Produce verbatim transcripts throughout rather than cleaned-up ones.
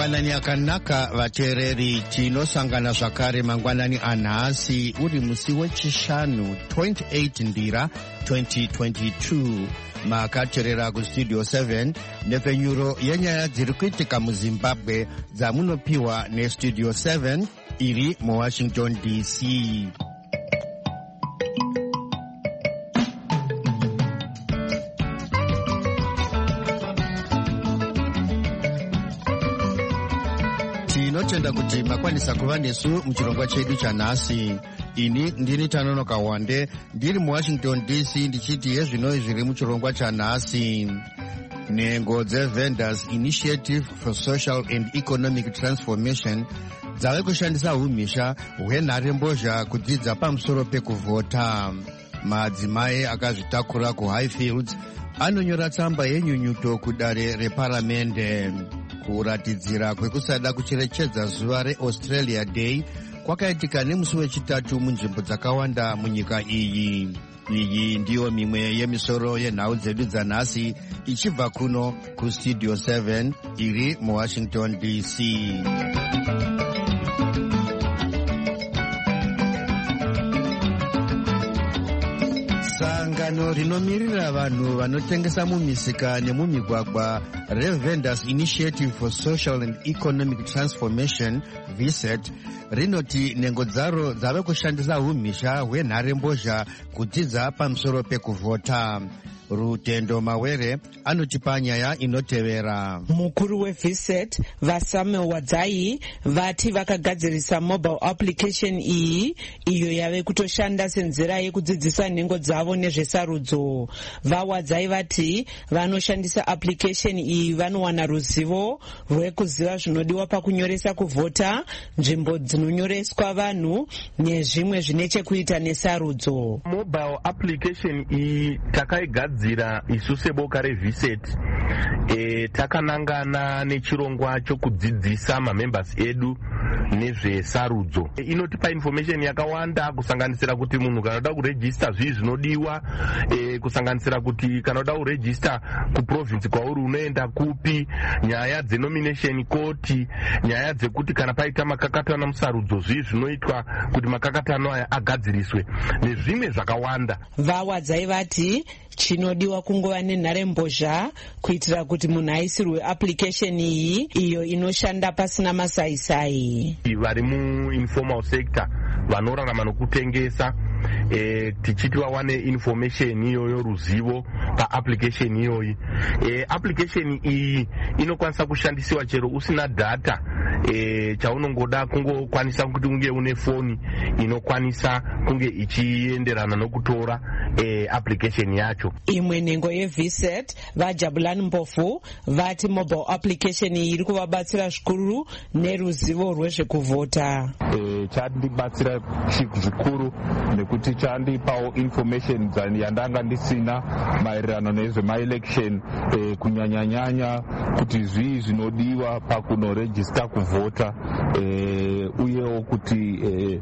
mangwanani akanaka vateereri, tinosangana zvakare mangwanani anhasi uri musi wechishanu twenty-eight ndira twenty twenty-two. makateerera kustudio seven nepfenyuro yenyaya dziri kuitika muzimbabwe dzamunopiwa nestudio seven iri muwashington D C. tinotenda kuti makwanisa kuva nesu muchirongwa chedu chanhasi. ini ndini Tanonoka Wande ndiri muwashington D C ndichiti yezvinoi zviri muchirongwa chanhasi. nhengo dzeVendors Initiative for Social and Economic Transformation dzave kushandisa umhizha hwenharembozha kudzidza pamusoro pekuvhota. madzimai akazvitakura kuHighfields anonyora tsamba yenyunyuto kudare reparamende kuratidzira kwekusada kucherechedza zuva reAustralia Day kwakaitika nemusi wechitatu munzvimbo dzakawanda munyika iyi. iyi ndiyo mimwe yemisoro yenhau dzedu dzanhasi ichibva kuno kustudio seven iri muwashington D C. sangano rinomirira vanhu vanotengesa mumisika nemumigwagwa reVendors Initiative for Social and Economic Transformation V S E T rinoti nhengo dzaro dzave kushandisa umhizha hwenharembozha kudzidza pamusoro pekuvhota. Rutendo Mawere anotipa nyaya inotevera. mukuru weV S E T vaSamuel Wadzai vati vakagadzirisa mobile application iyi iyo yave kutoshanda senzira yekudzidzisa nhengo dzavo nezvesarudzo. vaWadzai vati vanoshandisa application iyi vanowana ruzivo rwekuziva zvinodiwa pakunyoresa kuvhota, nzvimbo dzinonyoreswa vanhu nezvimwe zvine chekuita nesarudzo. mobile application iyi takaigadzira zira isu seboka reV S E T e, takanangana nechirongwa chokudzidzisa mamembers edu nezvesarudzo. e, inotipa information yakawanda kusanganisira kuti munhu kana uda kurejista zvii zvinodiwa, e, kusanganisira kuti kana uda kurejista kuprovince kwauri unoenda kupi, nyaya dzenomination court, nyaya dzekuti kana paita makakatano musarudzo zvii zvinoitwa kuti makakatano aya agadziriswe nezvimwe zvakawanda. vaWadzai vati chinodiwa kungova nenharembozha kuitira kuti munhu aisirwe application iyi iyo inoshanda pasina masaisai. vari muinformal sector vanorarama nokutengesa e, tichiti vawane information iyoyo, ruzivo paapplication iyoyi. e, application iyi inokwanisa kushandisiwa chero usina data. e, chaunongoda kungokwanisa kuti unge une foni inokwanisa kunge ichienderana nokutora e, application yacho. imwe nhengo yeV S E T vaJabulani Mpofu vati mobile application iyi iri kuvabatsira zvikuru neruzivo rwezvekuvhota. e, chandibatsira zvikuru nekuti chandipawo information yandanga ndisina maererano nezvemaelection, e, kunyanyanyanya kuti zvii zvinodiwa pakunorejista kuvhota, e, uyewo kuti e,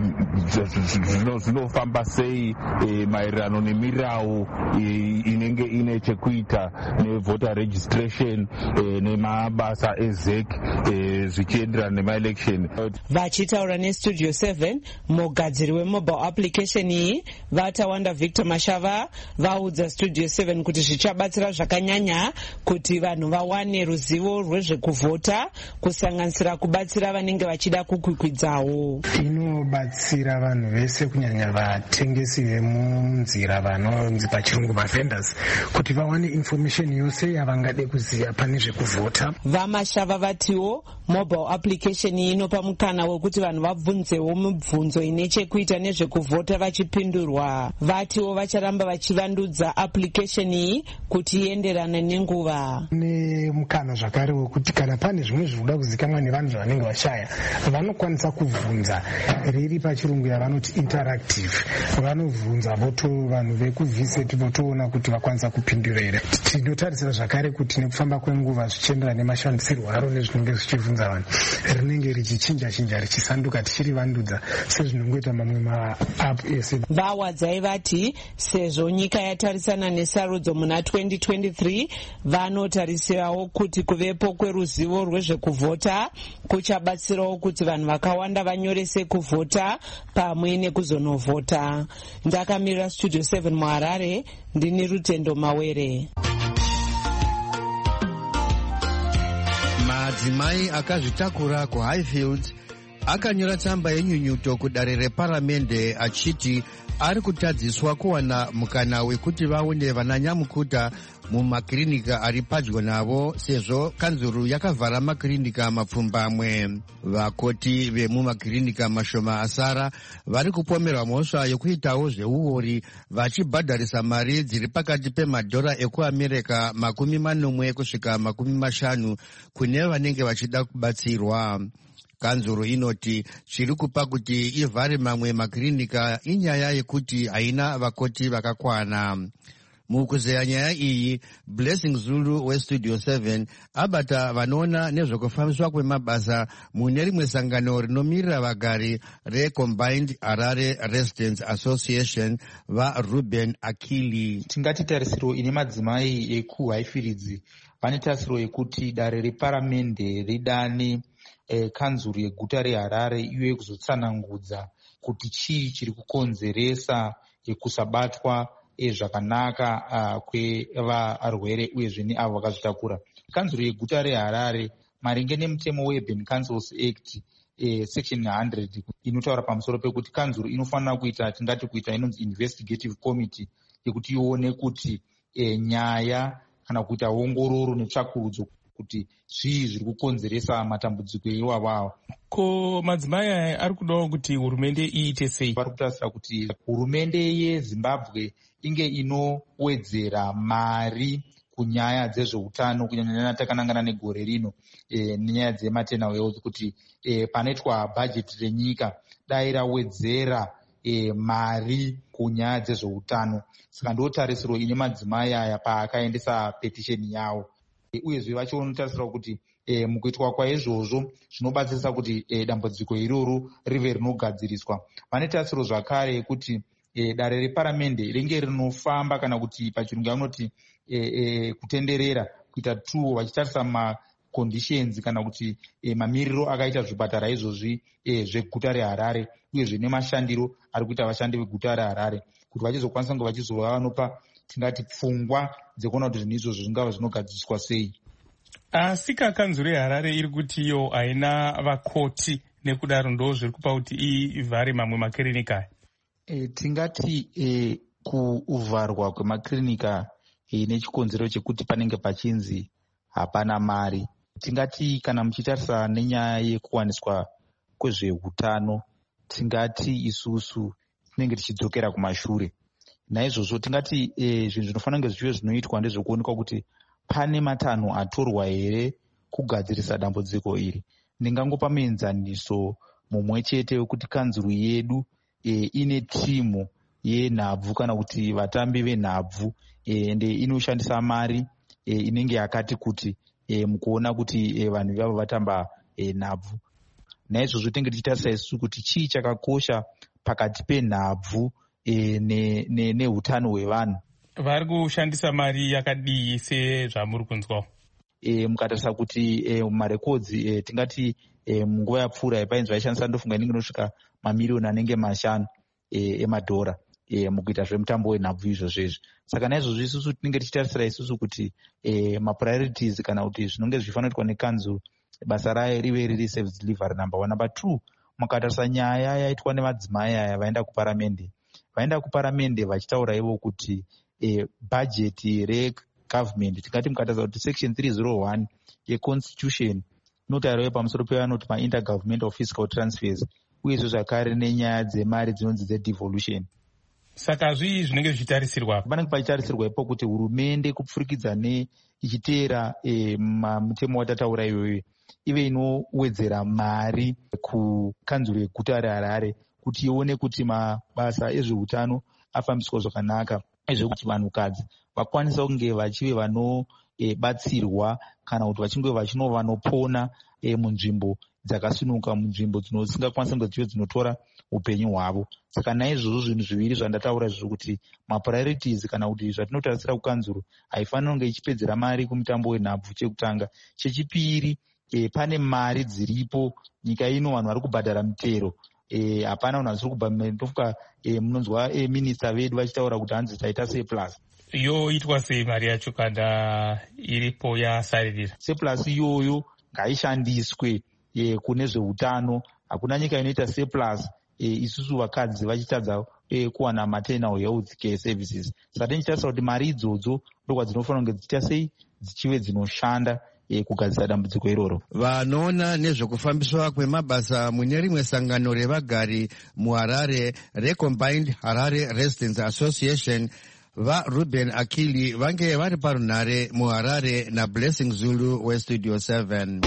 zvinofamba sei e, maererano nemirau e, inenge ine chekuita nevoter registration e, nemabasa ezec e, zvichienderana nemaelection. vachitaura nestudio seven mugadziri wemobile application iyi vatawanda Victor Mashava vaudza studio seven kuti zvichabatsira zvakanyanya kuti vanhu vawane ruzivo rwezvekuvhota kusanganisira kubatsira vanenge vachida kukwikwidzawo. inobatsira vanhu vese kunyanya vatengesi vemunzira vanonzi pachirungu maVendors kuti vawane information yose yavangade kuziva pane zvekuvhota. vaMashava vatiwo mobile application iyi inopa mukana wekuti vanhu vabvunzewo mibvunzo ine chekuita nezvekuvhota vachipindurwa. vatiwo vacharamba vachivandudza application iyi kuti ienderane nenguva. nemukana zvakare wekuti kana pane zvimwe zvinoda kuzikanwa nevanhu vanenge vashaya vanokwanisa kubvunza riri pachirungu nechirungu yavanoti interactive. Vanovhunza voto vanhu vekuvhiseti votoona kuti vakwanisa kupindura here. Tinotarisira zvakare kuti nekufamba kwenguva zvichienderana nemashandisirwo aro nezvinenge zvichibvunza vanhu rinenge richichinja chinja richisanduka tichirivandudza sezvinongoita mamwe maapu ese. Vawadzai vati sezvo nyika yatarisana nesarudzo muna twenty twenty-three vanotarisirawo kuti kuvepo kweruzivo rwezvekuvhota kuchabatsirawo kuti vanhu vakawanda vanyorese kuvhota pamwe nekuzonovhota. Ndakamirira studio seven muHarare, ndini Rutendo Mawere. Madzimai akazvitakura kuHighfield akanyora tsamba yenyunyuto kudare reparamende achiti ari kutadziswa kuwana mukana wekuti vaone vananyamukuta mumakirinika ari padyo navo sezvo kanzuru yakavhara makirinika mapfumbamwe. Vakoti vemumakirinika mashoma asara vari kupomerwa mhosva yokuitawo zveuori vachibhadharisa mari dziri pakati pemadhora ekuamerica makumi manomwe kusvika makumi mashanu kune vanenge vachida kubatsirwa. Kanzuru inoti chiri kupa kuti ivhare mamwe makirinika inyaya yekuti haina vakoti vakakwana. Mukuzeya nyaya iyi, Blessing Zulu weStudio seven abata vanoona nezvekufambiswa kwemabasa mune rimwe sangano rinomirira vagari reCombined Harare Residents Association vaRuben Akili. Tingati tarisiro ine madzimai ekuHighfields vane tarisiro yekuti dare reparamende ridane eh, kanzuru yeguta reHarare iwe kuzotsanangudza kuti chii chiri kukonzeresa kusabatwa zvakanaka uh, kwevarwere uyezve neavo vakazvitakura. Kanzuru yeguta reHarare maringe nemutemo weUrban Councils Act eh, section one hundred inotaura pamusoro pekuti kanzuru inofanira kuita tingati kuita inonzi investigative committee yekuti ione kuti eh, nyaya kana kuita ongororo netsvakurudzo kuti zvii zviri kukonzeresa matambudziko iwawawo. Ko madzimai aya ari kudawo kuti hurumende iite sei? Vari kutarisira kuti hurumende yeZimbabwe inge inowedzera mari kunyaya dzezveutano kunyanya takanangana negore rino e, nenyaya dzematernal health kuti e, panoitwa bhajeti renyika dai rawedzera e, mari kunyaya dzezveutano. Saka ndotarisiro ine madzimai aya paakaendesa petisheni yawo. Uyezve vachionotarisira kuti e, mukuitwa kwaizvozvo zvinobatsirisa kuti e, dambudziko iroro rive rinogadziriswa. Vane tarisiro zvakare kuti e, dare reparamende ringe rinofamba kana kuti pachirungu vanoti e, e, kutenderera kuita tuo vachitarisa maconditions kana kuti e, mamiriro akaita zvipatara izvozvi e, zveguta reHarare uyezve nemashandiro ari kuita vashandi veguta reHarare kuti vachizokwanisa kunge vachizova vanopa tingati pfungwa dzekuona kuti zvinhu izvozvo zvingava zvinogadziswa sei. Asi kanzuru yeHarare iri kuti iyo haina vakoti nekudaro ndo zviri kupa kuti ivhare mamwe makirinika. E, tingati e, kuvharwa kwemakirinika e, nechikonzero chekuti panenge pachinzi hapana mari. Tingati kana muchitarisa nenyaya yekuwaniswa kwezveutano tingati isusu tinenge tichidzokera kumashure. Naizvozvo tingati e, zvinhu zvinofanira kunge zvichive zvinoitwa ndezvekuonekwa kuti pane matanho atorwa here kugadzirisa dambudziko iri. Ndingangopa muenzaniso mumwe chete wekuti kanzuru yedu e, ine timu yenhabvu kana kuti vatambi venhabvu ende e, inoshandisa mari e, inenge yakati kuti e, mukuona kuti e, vanhu vavo vatamba e, nhabvu. Naizvozvo tinenge tichitarisa isusu kuti chii chakakosha pakati penhabvu e, neutano ne, ne hwevanhu. Vari kushandisa mari yakadii sezvamuri kunzwawo? E, mukatarisa kuti e, marekodzi e, tingati e, munguva yapfuura painzi vaishandisa ndofunga inenge inosvika mamiriyoni anenge mashanu e, emadhora e, mukuita zvemutambo wenhabvu izvozvezvi. Saka naizvozvo isusu tinenge tichitarisira isusu kuti e, mapriorities kana kuti zvinonge zvichifanoitwa nekanzuru basa rayo rive riri service delivery number one. Number two, mukatarisa nyaya yaitwa nemadzimai aya vaenda kuparamende vaenda kuparamende vachitaura ivo kuti e, bhajeti regovernment tingati mukatarisa kuti section three oh one yeconstitution inotaurawo pamusoro pevanoti ma-intergovernmental fiscal transfers uyezve zvakare nenyaya dzemari dzinonzi dzedevolution. Saka zvii zvinenge zvichitarisirwa? Panenge pachitarisirwa ipo kuti hurumende kupfurikidza neichiteera e, mutemo watataura iyoyo ive inowedzera mari kukanzuru yeguta reHarare kuti ione kuti mabasa ezveutano afambiswa zvakanaka, ezvekuti vanhukadzi vakwanisa kunge vachive vanobatsirwa kana kuti vachinge vachinova vanopona munzvimbo dzakasinuka, munzvimbo dzinosingakwanisa kunge dzive dzinotora upenyu hwavo. Saka naizvozvo zvinhu zviviri zvandataura zviri kuti mapriorities kana kuti zvatinotarisira kukanzuro haifaniri kunge ichipedzera mari kumutambo wenhabvu chekutanga. Chechipiri, e, pane mari dziripo nyika ino, vanhu vari kubhadhara mitero. Hapana vanhu vasiri kubhadhara ndofuka e, munonzwa e, minista vedu vachitaura kuti hanzi taita surplus. Yoitwa sei mari yacho kada iripo yasaririra? Surplus iyoyo ngaishandiswe e, kune zveutano. Hakuna nyika inoita surplus e, isusu vakadzi vachitadza e, kuwana maternal health care services. Saka tinchitarisa kuti mari idzodzo ndokwadzinofanira kunge dzichita sei dzichive dzinoshanda e, kugadzira dambudziko iroro. Vanoona nezvekufambiswa kwemabasa mune rimwe sangano revagari muHarare reCombined Harare Residents Association vaRuben Akili vange vari parunhare muHarare naBlessing Zulu weStudio seven.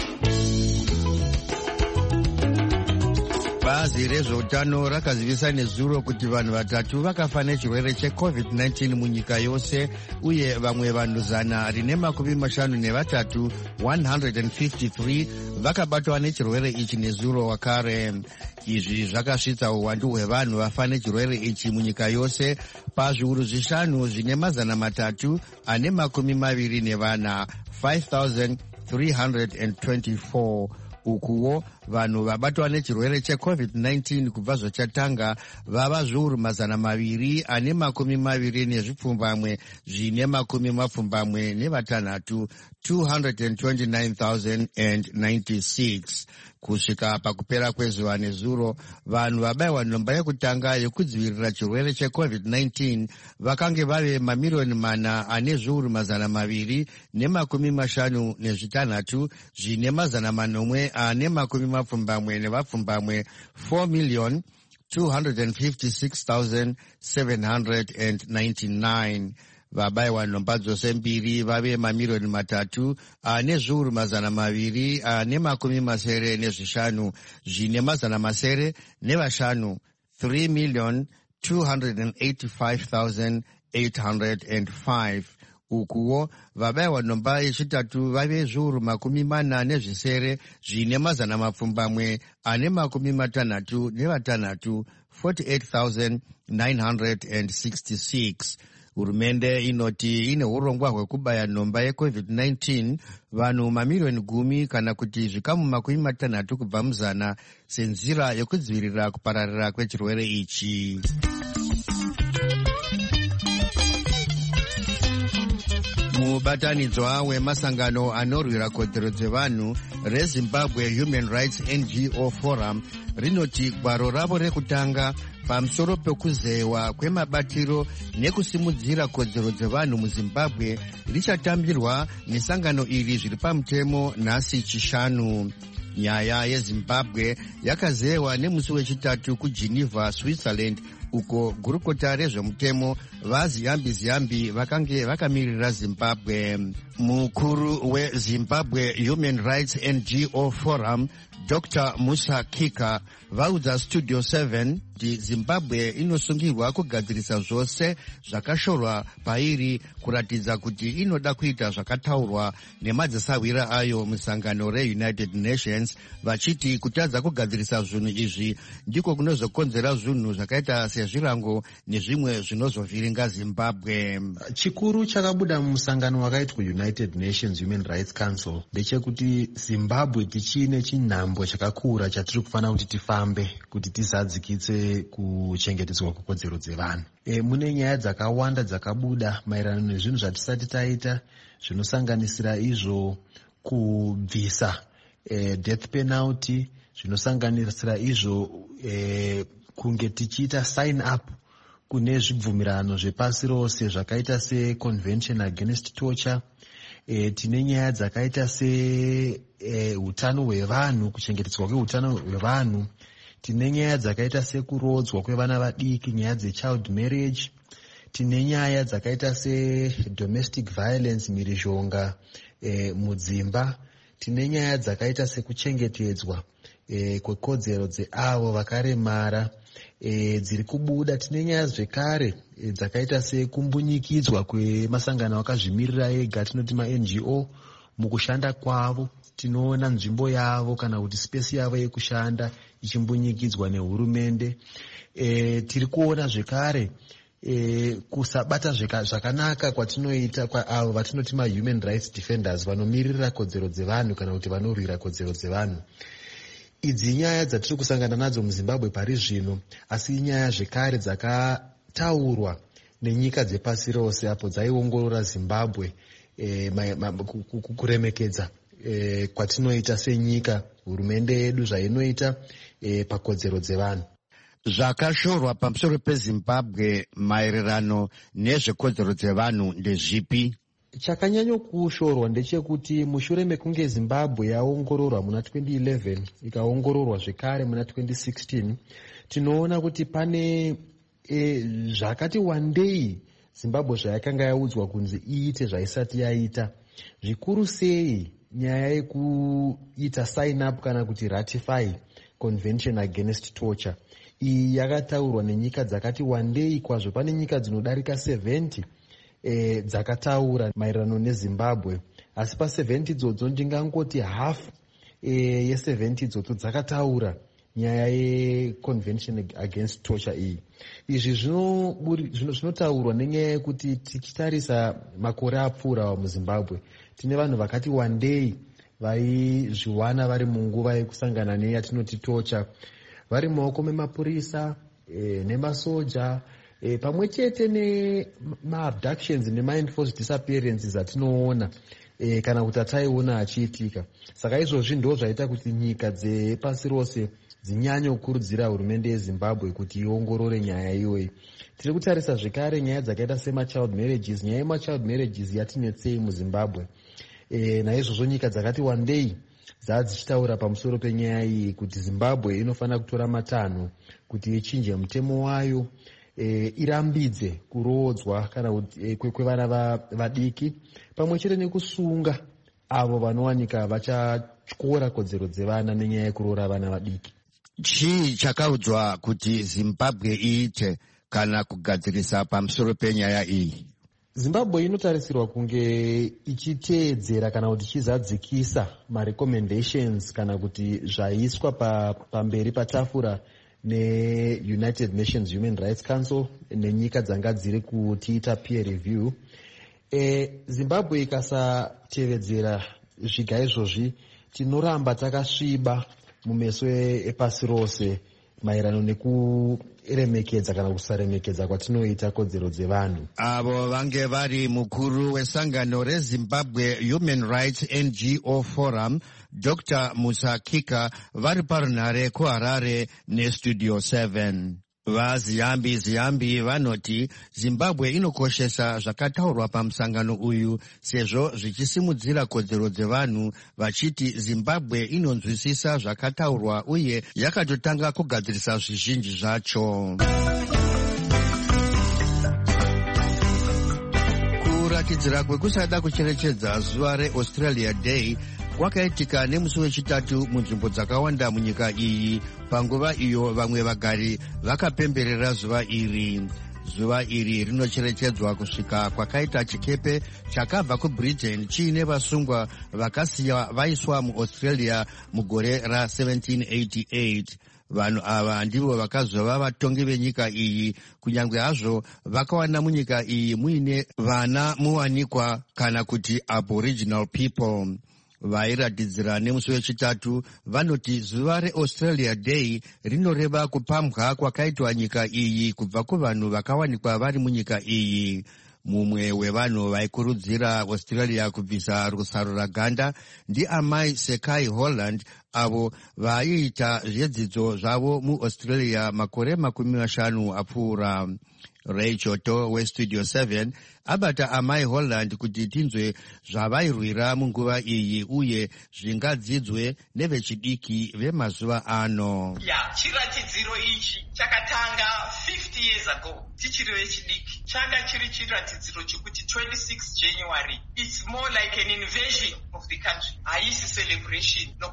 Bazi rezveutano rakazivisa nezuro kuti vanhu vatatu vakafa nechirwere checovid nineteen munyika yose, uye vamwe vanhu zana rine makumi mashanu nevatatu one hundred fifty-three vakabatwa nechirwere ichi nezuro wakare. Izvi zvakasvitsa uwandu hwevanhu vafa nechirwere ichi munyika yose pazviuru zvishanu zvine mazana matatu ane makumi maviri nevana five thousand three hundred twenty-four. Ukuwo vanhu vabatwa nechirwere checovid nineteen kubva zvachatanga vava zviuru mazana maviri ane makumi maviri nezvipfumbamwe zvine makumi mapfumbamwe nevatanhatu two hundred twenty-nine thousand ninety-six. Kusvika pakupera kwezuva nezuro, vanhu vabayiwa nhomba yekutanga yekudzivirira chirwere checovid nineteen vakange vave mamiliyoni mana ane zviuru mazana maviri nemakumi mashanu nezvitanhatu zvine mazana manomwe ane makumi mapfumbamwe nevapfumbamwe four million two hundred fifty-six thousand seven hundred ninety-nine. Vabayiwa nhomba dzose mbiri vave mamiliyoni matatu ane zviuru mazana maviri ane makumi masere nezvishanu zvine mazana masere nevashanu three million two hundred eighty-five thousand eight hundred five. Ukuwo vabayiwa nhomba yechitatu vave zviuru makumi mana nezvisere zvine mazana mapfumbamwe ane makumi matanhatu nevatanhatu forty-eight thousand nine hundred sixty-six. Hurumende inoti ine urongwa hwekubaya nhomba yecovid nineteen vanhu mamiliyoni gumi kana kuti zvikamu makumi matanhatu kubva muzana senzira yekudzivirira kupararira kwechirwere ichi. Mubatanidzwa wemasangano anorwira kodzero dzevanhu reZimbabwe Human Rights N G O Forum rinoti gwaro ravo rekutanga pamusoro pekuzewa kwemabatiro nekusimudzira kodzero dzevanhu muZimbabwe richatambirwa nesangano iri zviri pamutemo nhasi chishanu. Nyaya yeZimbabwe yakazewa nemusi wechitatu kuGeneva, Switzerland, uko gurukota rezvemutemo vaziyambi-ziyambi vakange vakamirira Zimbabwe. Mukuru weZimbabwe Human Rights N G O Forum Doctor Musa Kika vaudza Studio seven kuti Zimbabwe inosungirwa kugadzirisa zvose zvakashorwa pairi kuratidza kuti inoda kuita zvakataurwa nemadzisawira ayo musangano reUnited Nations, vachiti kutadza kugadzirisa zvinhu izvi ndiko kunozokonzera zvinhu zvakaita sezvirango nezvimwe zvinozovhiringa Zimbabwe. Chikuru chakabuda mumusangano wakaitwa United Nations Human Rights Council ndechekuti Zimbabwe tichine chinhambo chakakura chatiri kufanira kuti tifambe kuti tizadzikitse kuchengetedzwa kwekodzero dzevanhu. E, mune nyaya dzakawanda dzakabuda maererano nezvinhu zvatisati taita zvinosanganisira izvo kubvisa e, death penalty, zvinosanganisira izvo e, kunge tichiita sign up kune zvibvumirano zvepasi rose zvakaita seConvention Against Torture. E, tine nyaya dzakaita se e, utano hwevanhu, kuchengetedzwa kweutano hwevanhu. Tine nyaya dzakaita sekurodzwa kwevana vadiki, nyaya dzechild marriage. Tine nyaya dzakaita sedomestic violence, mhirizhonga e, mudzimba. Tine nyaya dzakaita sekuchengetedzwa e, kwekodzero dzeavo vakaremara e, dziri kubuda. Tine nyaya zvekare e, dzakaita sekumbunyikidzwa kwemasangano akazvimirira ega, tinoti ma-N G O mukushanda kwavo. Tinoona nzvimbo yavo kana kuti spesi yavo yekushanda ichimbunyikidzwa nehurumende. E, tiri kuona zvekare e, kusabata zvakanaka kwatinoita kwaavo vatinoti ma-human rights defenders vanomirira kodzero dzevanhu kana kuti vanorwira kodzero dzevanhu. Idzi nyaya dzatiri kusangana nadzo muZimbabwe pari zvino, asi inyaya zvekare dzakataurwa nenyika dzepasi rose apo dzaiongorora Zimbabwe e, ma, ma, kuremekedza e, kwatinoita senyika, hurumende yedu zvainoita e, pakodzero dzevanhu. Zvakashorwa pamusoro peZimbabwe maererano nezvekodzero dzevanhu ndezvipi? Chakanyanyokushorwa ndechekuti mushure mekunge Zimbabwe yaongororwa muna twenty eleven ikaongororwa zvekare muna twenty sixteen, tinoona kuti pane e, zvakati wandei Zimbabwe zvayakanga yaudzwa kunzi iite zvaisati yaita. Zvikuru sei nyaya yekuita sign up kana kuti ratify convention against torture. Iyi yakataurwa nenyika dzakati wandei kwazvo. Pane nyika dzinodarika seventy e, dzakataura maererano neZimbabwe, asi pa seventy idzodzo ndingangoti half e, ye seventy idzodzo dzakataura nyaya yeconvention against torture iyi. Izvi zvinotaurwa nenyaya yekuti tichitarisa makore apfuura muZimbabwe tine vanhu vakati wandei vaizviwana vari munguva yekusangana neyatinoti torture, vari mumaoko memapurisa e, nemasoja e, pamwe chete nema-abductions nema-enforced disappearances atinoona e, kana kuti ataiona achiitika. Saka izvozvi ndo zvaita kuti nyika dzepasi rose dzinyanye kukurudzira hurumende yeZimbabwe kuti iongorore nyaya iyoyi. Tiri kutarisa zvekare nyaya dzakaita sema-child marriages. Nyaya yema-child marriages yatinetsei muZimbabwe. E, naizvozvo nyika dzakati wandei dzadzichitaura pamusoro penyaya iyi kuti Zimbabwe inofanira kutora matanho kuti ichinje mutemo wayo e, irambidze kuroodzwa kana e, kwevana vadiki pamwe chete nekusunga avo vanowanika vachatyora kodzero dzevana nenyaya yekuroora vana vadiki. Chii chakaudzwa kuti Zimbabwe iite kana kugadzirisa pamusoro penyaya iyi? Zimbabwe inotarisirwa kunge ichiteedzera kana kuti ichizadzikisa ma-recommendations kana kuti zvaiswa pamberi pa patafura ne-United Nations Human Rights Council nenyika dzanga dziri kutiita peer review. E, Zimbabwe ikasatevedzera zviga izvozvi tinoramba takasviba mumeso epasi rose maererano nekuremekedza kana kusaremekedza kwatinoita kodzero dzevanhu. Avo vange vari mukuru wesangano reZimbabwe Human Rights N G O Forum, Doctor Musa Kika, vari parunhare kuHarare neStudio seven. Vaziyambi ziyambi vanoti Zimbabwe inokoshesa zvakataurwa pamusangano uyu sezvo zvichisimudzira kodzero dzevanhu, vachiti Zimbabwe inonzwisisa zvakataurwa uye yakatotanga kugadzirisa zvizhinji zvacho. Kuratidzira kwekusada kucherechedza zuva reAustralia Day kwakaitika nemusi wechitatu munzvimbo dzakawanda munyika iyi, panguva iyo vamwe vagari vakapemberera zuva iri. Zuva iri rinocherechedzwa kusvika kwakaita chikepe chakabva kuBritain chiine vasungwa vakasiya vaiswa muAustralia mugore ra-seventeen eighty-eight. Vanhu ava ndivo vakazova vatongi venyika iyi, kunyange hazvo vakawana munyika iyi muine vana muwanikwa kana kuti aboriginal people. Vairatidzira nemusi wechitatu vanoti zuva reAustralia Day rinoreva kupambwa kwakaitwa nyika iyi kubva kuvanhu vakawanikwa vari munyika iyi. Mumwe wevanhu vaikurudzira Australia kubvisa rusaro raganda ndiamai Sekai Holland, avo vaiita zvedzidzo zvavo muAustralia makore makumi mashanu apfuura. Ray Choto weStudio seven abata amai Holland kuti tinzwe zvavairwira munguva iyi uye zvingadzidzwe nevechidiki vemazuva ano. Ya, chiratidziro ichi chakatanga fifty years ago tichiri vechidiki. Changa chiri chiratidziro chekuti twenty-sixth January it's more like an invasion of the country. Haisi celebration nokuti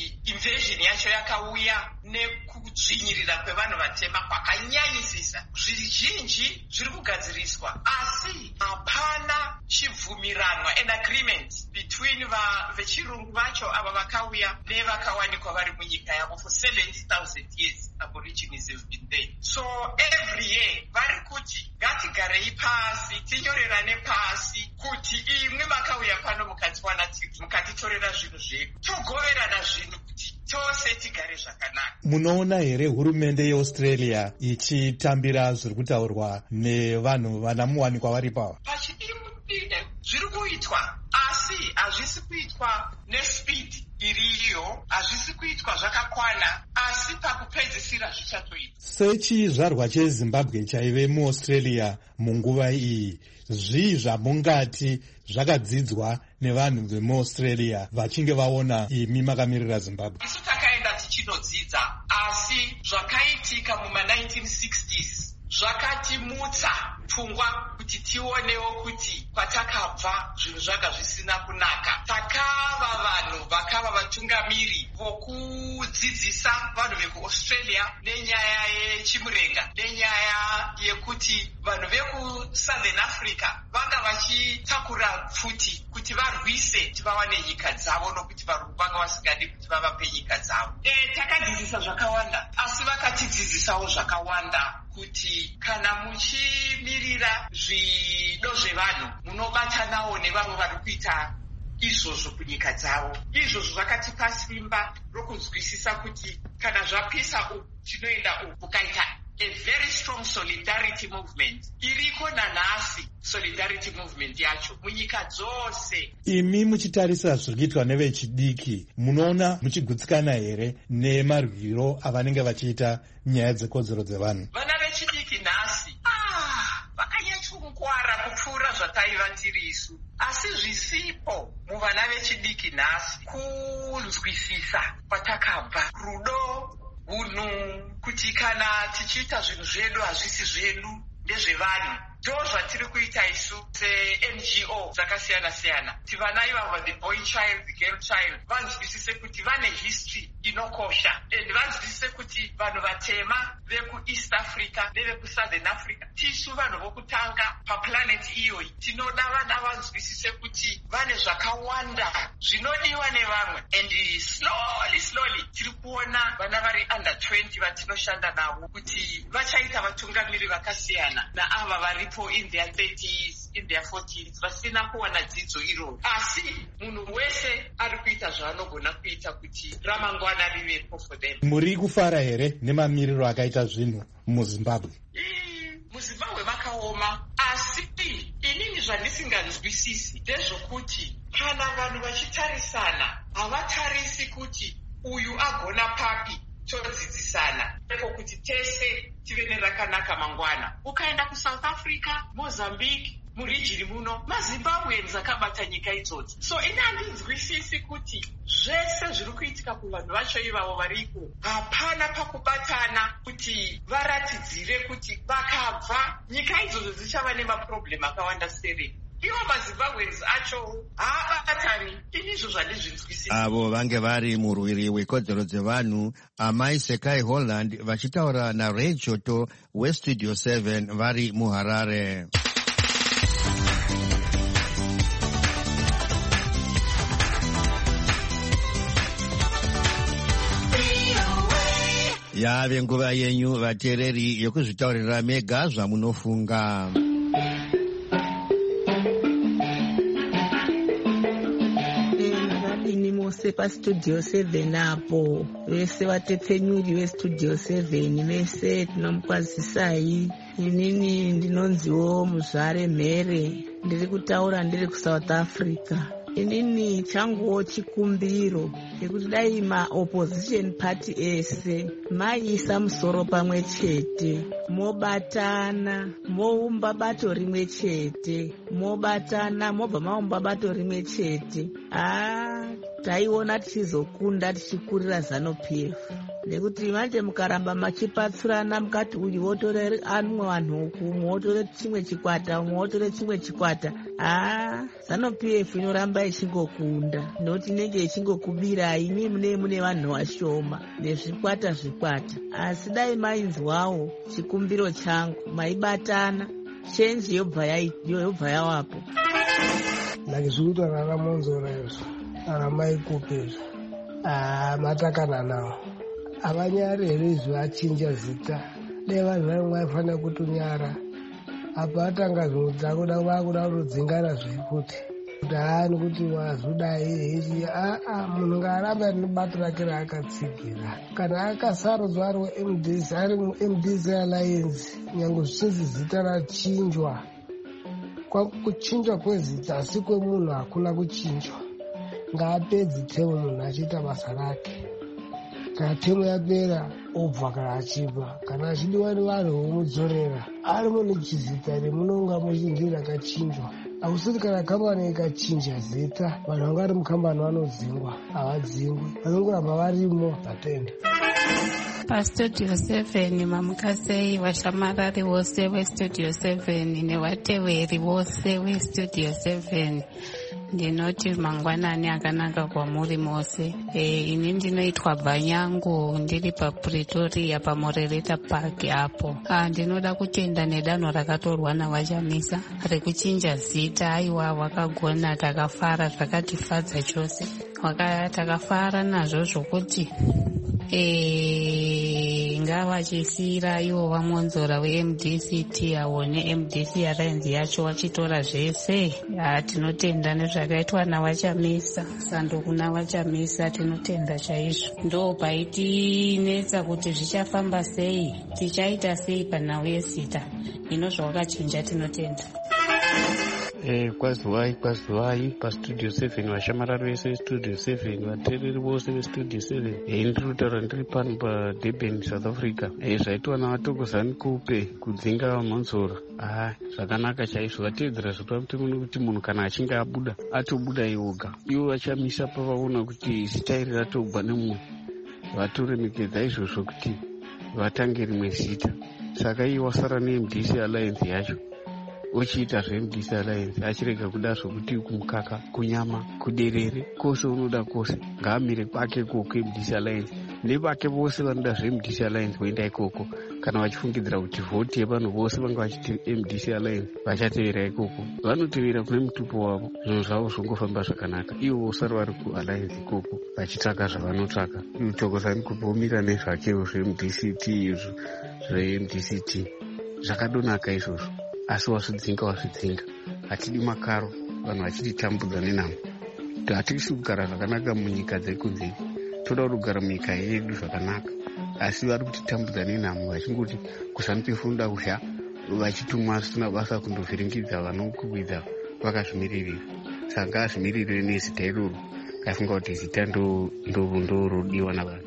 kuti invasion yacho yakauya nekudzvinyirira kwevanhu vatema kwakanyanyisisa. Zvizhinji zviri kugadziriswa asi hapana chibvumirano, an agreement between vechirungu vacho ava vakauya nevakawanikwa vari munyika yavo for seventy thousand years. Aborigines have been there. So every year vari kuti ngatigarei pasi tinyorerane pasi kuti imwe makauya pano mukatiwana mukatitorera zvinhu zvedu, togoverana zvinhu kuti tose tigare zvakanaka. Munoona here hurumende yeAustralia ichitambira zviri kutaurwa nevanhu vana muwanikwa vari pava? Pachidimudine zviri kuitwa asi hazvisi kuitwa nespeed iriyo, hazvisi kuitwa zvakakwana, asi pakupedzisira zvichatoitwa. Sechizvarwa cheZimbabwe chaive muAustralia munguva iyi, zvii zvamungati zvakadzidzwa nevanhu vemuAustralia vachinge vaona imi makamirira Zimbabwe? Isu takaenda tichinodzidza, asi zvakaitika muma nineteen sixties zvakatimutsa pfungwa kuti tionewo kuti kwatakabva zvinhu zvanga zvisina kunaka. Takava vanhu vakava vatungamiri vokudzidzisa vanhu vekuAustralia nenyaya yechimurenga, nenyaya yekuti vanhu vekusouthern Africa vanga vachitakura pfuti kuti varwise kuti vawane nyika dzavo, nokuti varungu vanga vasingadi kuti vavape nyika dzavo. E, takadzidzisa zvakawanda asi vakatidzidzisawo zvakawanda kuti kana muchimirira zvido zvevanhu munobatanawo nevamwe vari kuita izvozvo kunyika dzavo. Izvozvo zvakatipa simba rokunzwisisa kuti kana zvapisa uku tinoenda uku. Kukaita a very strong solidarity movement iriko nanhasi, solidarity movement yacho munyika dzose. Imi muchitarisa zviri kuitwa nevechidiki, munoona muchigutsikana here nemarwiro avanenge vachiita nyaya dzekodzero dzevanhu? Vana vechidiki nhasi ah, vakanyatsokukwara kupfuura zvataiva tiri isu, asi zvisipo muvana vechidiki nhasi kunzwisisa kwatakabva, rudo, unhu, kuti kana tichiita zvinhu zvedu hazvisi zvedu, ndezvevanhu. Ndo zvatiri kuita isu se-N G O dzakasiyana-siyana. Kuti vana ivava, the boy child, the girl child, vanzwisise kuti vane history inokosha, and vanzwisise kuti vanhu vatema veku-East Africa neveku-Southern Africa tisu vanhu vokutanga paplanet iyoyi. Tinoda vana vanzwisise kuti vane zvakawanda zvinodiwa nevamwe, and slowly slowly tiri kuona vana vari under twenty vatinoshanda navo kuti vachaita vatungamiri vakasiyana naava vari in their thirties, in their forties, vasina kuwana dzidzo iro. Asi munhu wese ari kuita zvaanogona kuita kuti ramangwana rivepo for them. Muri kufara here nemamiriro akaita zvinhu muZimbabwe? MuZimbabwe makaoma, asi inini zvandisinganzwisisi ndezvokuti kana vanhu vachitarisana havatarisi kuti uyu agona papi todzidzisana kuti tese tive nerakanaka mangwana. Ukaenda kuSouth Africa, Mozambique, murijini muno maZimbabweans akabata nyika idzodzi. So ini handinzwisisi kuti zvese zviri kuitika kuvanhu vacho ivavo variko hapana pakubatana kuti varatidzire kuti vakabva nyika idzodzo dzichava nemaproblem akawanda seri. Ivo maZimbabweans acho haabatani. Inizvo zvandizvinzwisisa. Avo vange vari murwiri wekodzero dzevanhu Amai Sekai Holland vachitaura naRay Choto weStudio seven vari muHarare. Yave nguva yenyu vateereri yokuzvitaurira mega zvamunofunga. PaStudio seven apo vese vatepfenyuri veStudio seven vese tinomukwazisai. Inini ndinonziwo Muzvare Mhere, ndiri kutaura ndiri kuSouth Africa. Inini changuwo chikumbiro chekuti dai maopposition party ese maisa musoro pamwe chete, mobatana moumba bato rimwe chete, mobatana mobva maumba bato rimwe chete, ah taiona tichizokunda tichikurira ZANU P F. nekuti manje mukaramba machipatsurana mukati uyu wotore amwe vanhu uku umwe wotore chimwe chikwata umwe wotore chimwe chikwata haa ZANU-P F inoramba ichingokunda nokuti inenge ichingokubira imi mune mune vanhu vashoma nezvikwata zvikwata. Asi dai mainzwawo chikumbiro changu maibatana chenji yobva yobva yawapo. Like zvikuitwa nana Monzora izvo ana Maikupe izvo ah matakana nawo avanyari here izvo achinja zita dai vanhu vaimwe vaifanira kutonyara apa atanga zvinhu dzakuda vakuda kutodzingana zvekuti kuti haa nekuti wazudai ichi aa munhu ngaaramba rinobati rake raakatsigira kana akasarudzwa ari weM D C ari muM D C Alliance nyange zvichinzi zita rachinjwa kuchinjwa kwezita asi kwemunhu hakuna kuchinjwa. Ngaapedzi temo munhu achiita basa rake, kana temo yapera obva kana achibva, kana achidiwa nevanhu vomudzorera ari munhu chizita remunonga muchinzi rakachinjwa. Hakusiri kana kambani ikachinja zita vanhu vanga vari mukambani vanodzingwa, havadzingwi vanongoramba varimo patende. pastudio seven mamukasei vashamarari vose vestudio seven nevateveri vose vestudio seven ndinoti mangwanani akanaka kwamuri mose. E, ini ndinoitwa Bhanyangu ndiri paPretoria paMorereta Park apo. Ah, ndinoda kutenda nedanho rakatorwa navachamisa rekuchinja zita. Aiwa wakagona takafara zvakatifadza chose. Waka takafara nazvo zvokuti e ngavachisira ivo vamonzora weM D C T awo neM D C Alliance yacho vachitora zvese. Ya, tinotenda nezvakaitwa navachamisa sanduku navachamisa tinotenda chaizvo. Ndo paitinetsa kuti zvichafamba sei, tichaita sei panhau yezita. Ino zvawakachinja tinotenda. Eh, kwaziwai kwaziwai pastudio seven vashamarari vese studio seven vateereri vose vestudio seven. Eh, ndiri kutaura ndiri pano paDurban South Africa. Eh, zvaitwa navatoko ZANU-P F kudzinga vamonzora. Ah, zvakanaka chaizvo. Vateedzera zvepamutemo nekuti munhu kana achinge abuda atobuda iwoga. Ivo vachamisa pavaona kuti zita iri ratogwa nemunhu vatoremekedza izvozvo kuti vatange rimwe zita. Saka iye wasara neM D C Alliance yacho uchiita zveM D C Alliance achirega kuda zvokuti kumukaka kunyama kuderere kwose unoda kwose ngaamire kwake koko M D C Alliance nevake vose vanoda zveM D C Alliance voenda ikoko kana vachifungidzira kuti vhoti yevanhu vose vanga vachiti M D C Alliance vachatevera ikoko vanotevera kune mutupo wavo zvinhu zvavo zvongofamba zvakanaka ivo vosara vari kualliance ikoko vachitsvaka zvavanotsvaka. Muthokozani kupomira nezvakewo zveM D C T izvo zveM D C T zvakadonaka izvozvo. Asi wazvidzinga wazvidzinga hatidi makaro vanhu vachititambudza nenhamo. Hatisi kugara zvakanaka munyika dzekunze, toda kugara munyika yedu zvakanaka. Asi vari kutitambudza nenhamo vachingoti ZANU-P F unoda kuzha vachitumwa zvisina basa kundovhiringidza vanokukwidza vakazvimiririra. Saka ngazvimiririre nezita iroro. Kafunga kuti zita ndo rodiwa navanhu.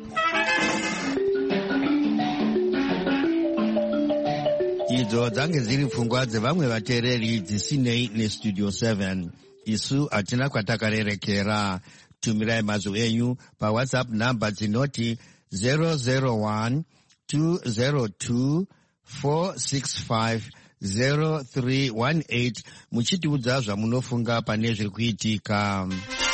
Idzo dzange dziri pfungwa dzevamwe vateereri dzisinei nestudio seven. Isu hatina kwatakarerekera. Tumirai mazwi enyu paWhatsApp namba dzinoti zero zero one two zero two four six five zero three one eight muchitiudza zvamunofunga pane zviri kuitika.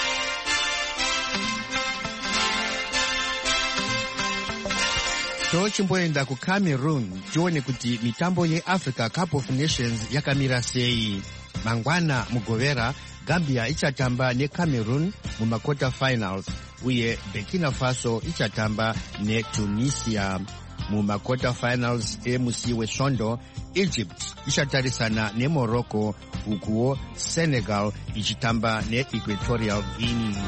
Tochimboenda kuCameroon tione kuti mitambo yeAfrica Cup of Nations yakamira sei. Mangwana mugovera Gambia ichatamba neCameroon mumakota finals uye Burkina Faso ichatamba neTunisia mumakota finals. Emusi wesvondo Egypt ichatarisana neMorocco ukuwo Senegal ichitamba neEquatorial Guinea.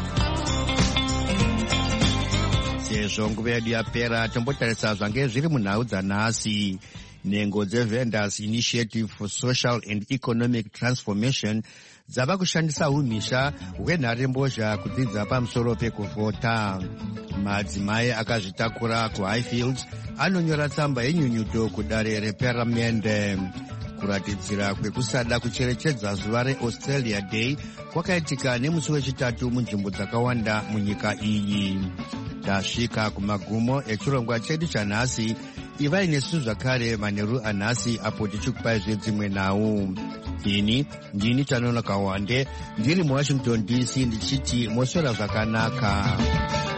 Sezvo nguva yedu yapera tombotarisa zvange zviri munhau dzanhasi. Nhengo dzeVendors Initiative for Social and Economic Transformation dzava kushandisa umhizha hwenharembozha kudzidza pamusoro pekuvhota. Madzimai akazvitakura kuHighfields anonyora tsamba yenyunyuto kudare reparamende. Kuratidzira kwekusada kucherechedza zuva reAustralia Day kwakaitika nemusi wechitatu munzvimbo dzakawanda munyika iyi. tasvika kumagumo echirongwa chedu chanhasi. Ivai nesu zvakare manheru anhasi apo tichikupai zvedzimwe nhau. Ini ndini Tanonoka Wande ndiri muwashington D C ndichiti moswera zvakanaka.